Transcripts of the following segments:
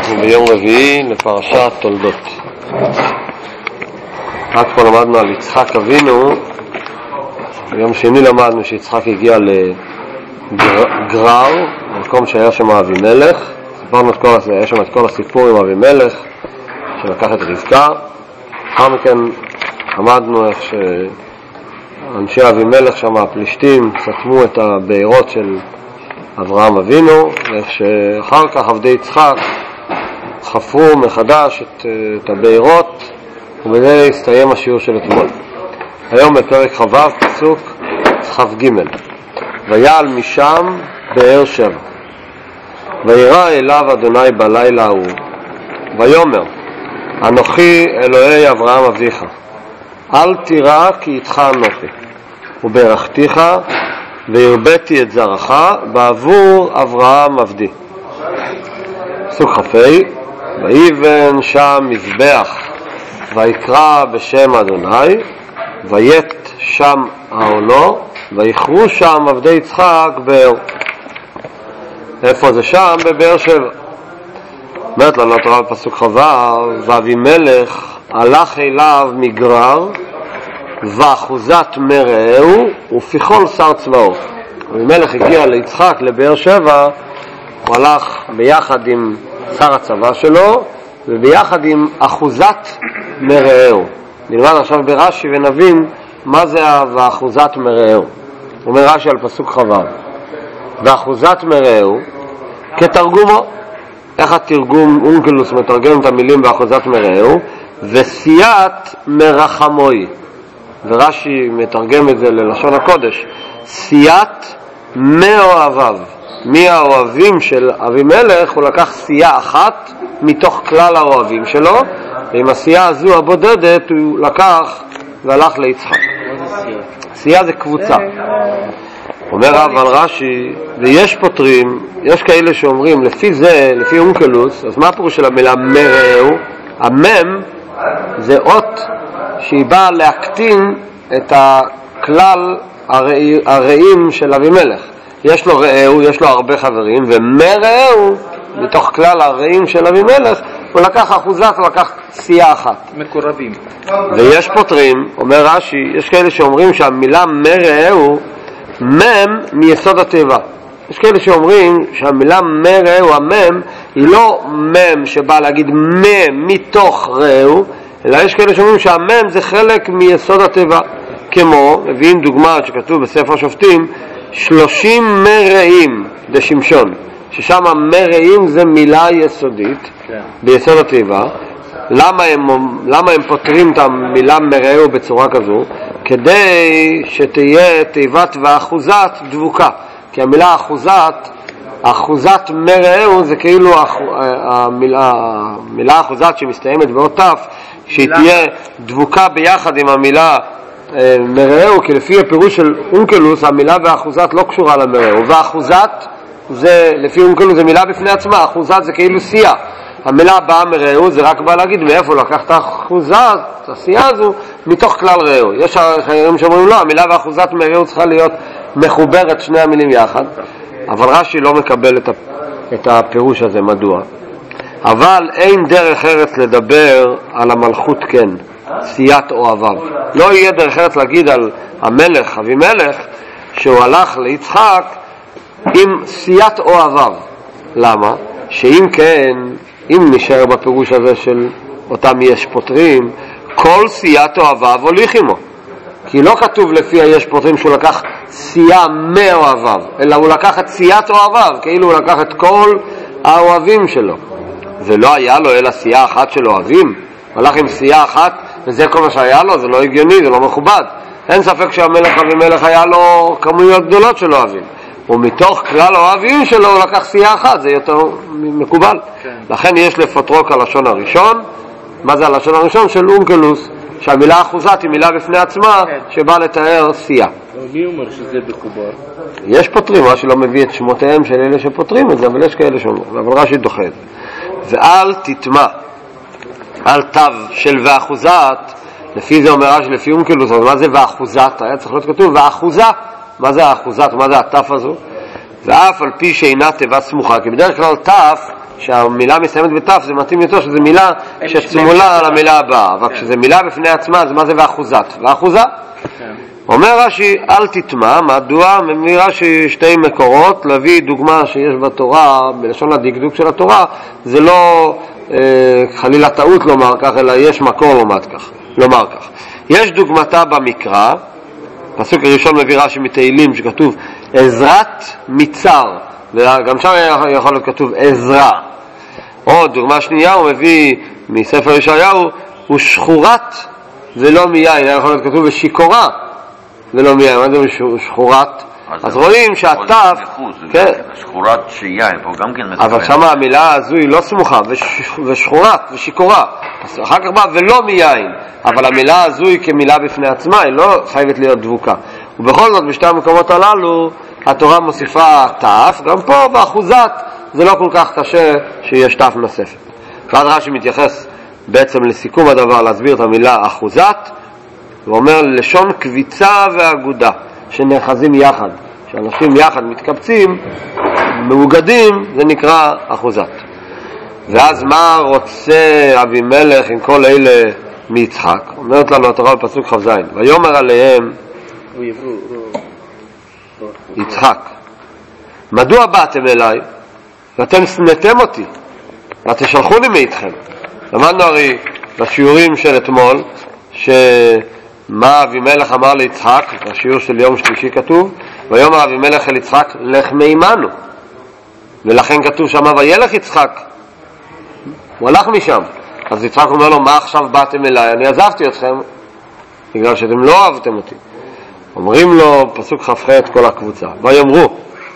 אנחנו ביום רביעי לפרשת תולדות. רק פה למדנו על יצחק אבינו. ביום שני למדנו שיצחק הגיע לגרר, במקום שהיה שם אבימלך. סיפרנו את היה שם את כל הסיפור עם אבימלך שלקח את רבקה. אחר מכן למדנו איך שאנשי אבימלך שם, הפלישתים, סתמו את הבארות של אברהם אבינו, ואיך שאחר כך עבדי יצחק חפרו מחדש את הבארות, ובזה הסתיים השיעור של אתמול. היום בפרק חו' פסוק כ"ג: ויעל משם באר שבע, וירא אליו אדוני בלילה ההוא, ויאמר אנוכי אלוהי אברהם אביך, אל תירא כי איתך אנוכי, וברכתיך והרביתי את זרעך בעבור אברהם עבדי. פסוק כ"ה: ויבן שם מזבח, ויקרא בשם אדוני, ויית שם העולו, ויכרו שם עבדי יצחק באר. איפה זה שם? בבאר שבע. אומרת לנו התורה בפסוק כ"ו: ואבימלך הלך אליו מגרר, ואחוזת מרעהו ופיכול שר צבאו. אבימלך הגיע ליצחק לבאר שבע, הוא הלך ביחד עם שר הצבא שלו וביחד עם אחוזת מרעהו. נלמד עכשיו ברש"י ונבין מה זה ואחוזת מרעהו. אומר רש"י על פסוק כ"ו: ואחוזת מרעהו כתרגומו. איך התרגום אונקלוס מתרגם את המילים באחוזת מרעהו? וסייעת מרחמוי. ורש"י מתרגם את זה ללשון הקודש: סייעת מאוהביו. מהאוהבים של אבימלך הוא לקח סייה אחת מתוך כלל האוהבים שלו, ועם הסייה הזו הבודדת הוא לקח והלך ליצחק. סייה זה קבוצה. אומר אבל רש"י, ויש פותרים, יש כאלה שאומרים לפי זה, לפי אונקלוס, אז מה הפירוש של המילה מרעהו? המם זה אות שהיא באה להקטין את הכלל הרעים של אבימלך. יש לו רעהו, יש לו הרבה חברים, ומרעהו מתוך כלל הרעים של אבימלך הוא לקח אחוזת, הוא לקח סייה אחת. מקורבים. ויש פותרים, אומר רש"י, יש כאלה שאומרים שהמילה מרעהו מם מיסוד הטבע. יש כאלה שאומרים שהמילה מרעהו, המם, היא לא מם שבא להגיד מם מתוך רעהו, אלא יש כאלה שאומרים שהמם זה חלק מיסוד הטבע. כמו, מביאים דוגמה שכתוב בספר שופטים, 30 מרעים בשמשון, ששם מרעים זה מילה יסודית ביסוד הטבע. למה הם פותרים את המילה מרעהו בצורה כזו? כדי שתהיה תיבת ואחוזת דבוקה. כי המילה אחוזת מרעהו זה כאילו המילה אחוזת שמסתיימת באות תף, שהיא תהיה דבוקה ביחד עם המילה מרעהו, כי לפי הפירוש של אונקלוס המילה ואחוזת לא קשורה למרעהו, ואחוזת זה לפי אונקלוס זה מילה בפני עצמה. אחוזת זה כאילו סייה. המילה הבאה מרעהו זה רק בא להגיד מאיפה לקח את האחוזת, הסייה הזו, מתוך כלל רעהו. יש אחרים שאומרים לא, המילה ואחוזת מרעהו צריכה להיות מחוברת שני המילים יחד, אבל רש"י לא מקבל את הפירוש הזה. מדוע? אבל אין דרך ארץ לדבר על המלכות כן, סיית אוהביו. לא יהיה דרך ארץ להגיד על המלך אבימלך שהוא הלך ליצחק עם סיית אוהביו. למה? שאם כן, אם נשאר בפירוש הזה של אותם יש פותרים, כל סיית אוהביו הוליך עמו. כי לא כתוב לפי היש פותרים שהוא לקח סייה מאוהביו, אלא הוא לקח את סיית אוהביו, כאילו הוא לקח את כל האוהבים שלו. ולא היה לו אלא סייה אחת של אוהבים, הלך עם סייה אחת וזה כל מה שהיה לו. זה לא הגיוני, זה לא מכובד. אין ספק שהמלך אבימלך היה לו כמויות גדולות של אוהבים, ומתוך כלל האוהבים שלו הוא לקח סייה אחת, זה יותר מקובל. לכן יש לפטרו כלשון הראשון. מה זה הלשון הראשון? של אונקלוס, שהמילה אחוזת היא מילה בפני עצמה שבאה לתאר סייה. מי אומר שזה מקובל? יש פותרים, רש"י לא מביא את שמותיהם של אלה שפותרים את זה, אבל יש כאלה שאומרים, אבל רש"י דוחה את זה. ואל תטמע על תו של ואחוזת, לפי זה אומר רש"י, לפי אונקלוס. אז מה זה ואחוזת? היה צריך להיות כתוב ואחוזה. מה זה האחוזת? מה זה התף הזו? ואף על פי שאינה תיבה סמוכה, כי בדרך כלל תף שהמילה מסיימת בתף, זה מתאים יותר שזו מילה שצמולה על המילה הבאה, אבל כשזה מילה בפני עצמה, אז מה זה ואחוזת? ואחוזה? אומר רש"י, אל תטמע, מדוע? מביא רש"י שתי מקורות, להביא דוגמה שיש בתורה, בלשון הדקדוק של התורה, זה לא חלילה טעות לומר כך, אלא יש מקור לומר כך. יש דוגמתה במקרא, פסוק הראשון מביא רש"י מתהילים שכתוב עזרת מצר, וגם שם יכול להיות כתוב עזרה. או דוגמה שנייה הוא מביא מספר ישעיהו, הוא שחורת ולא מיין, יכול להיות כתוב ושיכורה ולא מיין. מה זה שחורת? אז רואים שהטף, כן, שחורת שיין פה גם כן מתכוון, אבל שם המילה הזו היא לא סמוכה, ושחורת ושיכורה, אחר כך בא ולא מיין, אבל המילה הזו היא כמילה בפני עצמה, היא לא חייבת להיות דבוקה. ובכל זאת בשתי המקומות הללו התורה מוסיפה טף, גם פה באחוזת זה לא כל כך קשה שיש טף נוספת. ואז רש"י מתייחס בעצם לסיכום הדבר, להסביר את המילה אחוזת, ואומר לשון קביצה ואגודה שנאחזים יחד, שאנשים יחד מתקבצים, מאוגדים, זה נקרא אחוזת. ואז מה רוצה אבימלך עם כל אלה מיצחק? אומרת לנו התורה בפסוק כ"ז, ויאמר עליהם יצחק, מדוע באתם אליי ואתם שנאתם אותי ותשלחוני מאיתכם? למדנו הרי בשיעורים של אתמול מה אבימלך אמר ליצחק, בשיעור של יום שלישי כתוב, ויאמר אבימלך אל יצחק לך מעמנו, ולכן כתוב שם וילך יצחק, הוא הלך משם. אז יצחק אומר לו, מה עכשיו באתם אליי? אני עזבתי אתכם בגלל שאתם לא אהבתם אותי. אומרים לו פסוק כ"ח כל הקבוצה, ויאמרו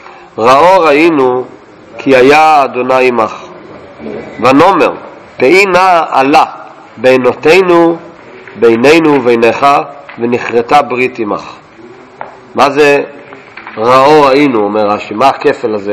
ראינו כי היה אדוני עמך, ונאמר תהי נא עלה בינינו ובינך, ונכרתה ברית עמך. מה זה ראינו, אומר רש"י, מה הכפל הזה?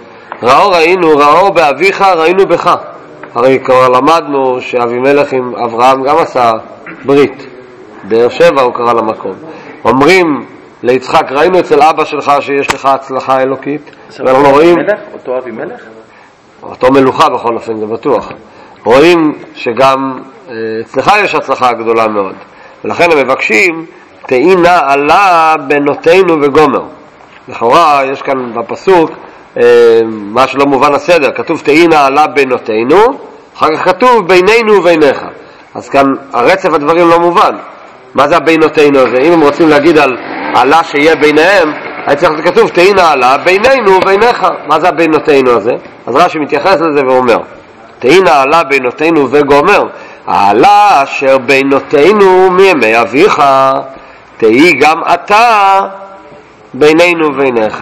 ראו באביך, ראינו בך. הרי כבר למדנו שאבימלך עם אברהם גם עשה ברית, באר שבע הוא קרא למקום. אומרים ליצחק, ראינו אצל אבא שלך שיש לך הצלחה אלוקית, ואנחנו רואים אותו אבימלך? אותו מלוכה בכל אופן, זה בטוח. רואים שגם אצלך יש הצלחה גדולה מאוד, ולכן הם מבקשים תהי נא עלה בינותינו וגומר. לכאורה יש כאן בפסוק מה שלא מובן הסדר, כתוב תהי נא עלה בינותינו, אחר כך כתוב בינינו ובינך, אז כאן הרצף הדברים לא מובן. מה זה הבינותינו הזה? אם הם רוצים להגיד על עלה שיהיה ביניהם, היה צריך לכתוב תהי נא עלה בינינו ובינך. מה זה הבינותינו הזה? אז רש"י מתייחס לזה ואומר תהי נא עלה בינותינו וגומר, העלה אשר בינותינו מימי אביך תהי גם אתה בינינו ובינך.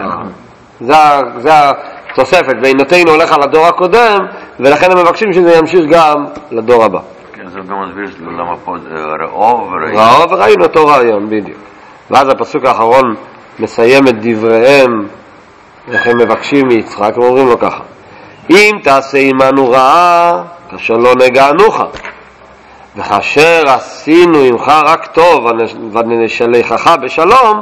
זה התוספת, בינותינו הולך על הדור הקודם, ולכן הם מבקשים שזה ימשיך גם לדור הבא. כן, זה גם מסביר למה פה ראו וראינו אותו רעיון, בדיוק. ואז הפסוק האחרון מסיים את דבריהם, איך הם מבקשים מיצחק, הם אומרים לו ככה, אם תעשה עמנו רעה כאשר לא נגענוך, וכאשר עשינו עמך רק טוב ונשלחך בשלום,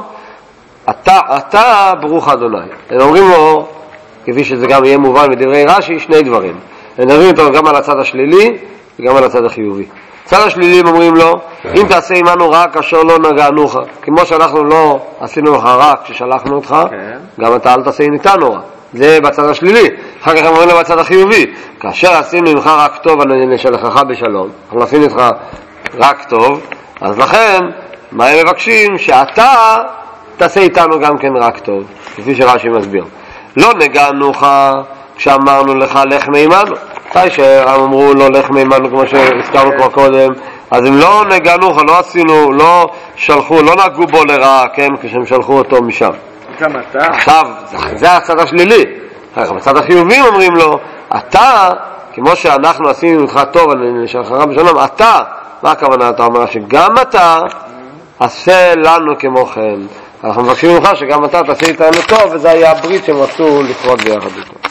אתה ברוך אדוני. הם אומרים לו, כפי שזה גם יהיה מובן בדברי רש"י, שני דברים. הם מדברים אותו גם על הצד השלילי וגם על הצד החיובי. הצד השלילי הם אומרים לו, אם תעשה עמנו רע כאשר לא נגענוך, כמו שאנחנו לא עשינו לך רע כששלחנו אותך, גם אתה אל תעשה איתנו רע. זה בצד השלילי. אחר כך הם אומרים לו בצד החיובי, כאשר עשינו עמך רק טוב ונשלחך בשלום, אנחנו עשינו איתך רק טוב, אז לכן מה הם מבקשים? שאתה תעשה איתנו גם כן רק טוב, כפי שרש"י מסביר. לא נגענוך כשאמרנו לך לך מעמנו, מתי שהם אמרו לא לך מעמנו כמו שהזכרנו כבר קודם, אז הם לא נגענוך, לא עשינו, לא שלחו, לא נגעו בו לרעה, כן, כשהם שלחו אותו משם. עכשיו, זה הצד השלילי. בצד החיובים אומרים לו, אתה, כמו שאנחנו עשינו איתך טוב ונשלחך בשלום, אתה, מה הכוונה? אתה אומר שגם אתה עשה לנו כמו כן. אנחנו מבקשים ממך שגם אתה תעשה איתנו טוב, וזה היה הברית שהם רצו לפרוט ביחד איתו.